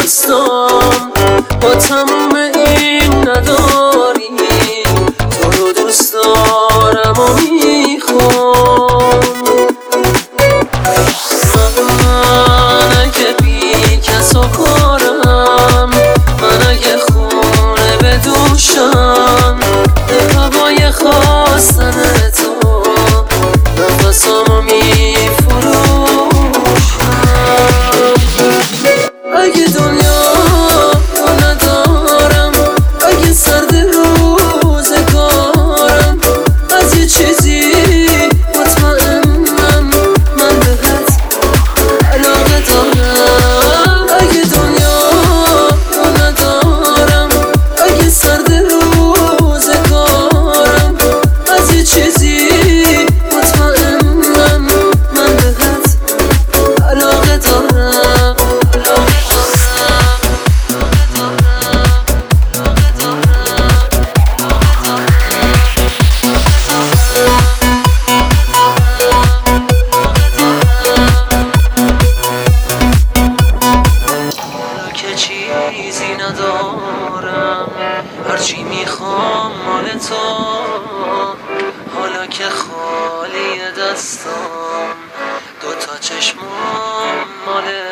دستام با تموم این نداری، تو رو دوست دارم و میخوام. من اگه بی کس و کارم، من اگه خونه به دوشم، به هوای خواستن تو نفسامو میفروشم. اگه دنیا رو ندارم، اگه سرد روزگارم، از یه چیزی مطمئنم، من بهت علاقه دارم. اگه دنیا رو ندارم، اگه سرد روزگارم، از یه چیزی مطمئنم، من بهت علاقه دارم. که چیزی ندارم، هرچی میخوام مال تو، حالا که خالی دستام، دوتا چشمام مال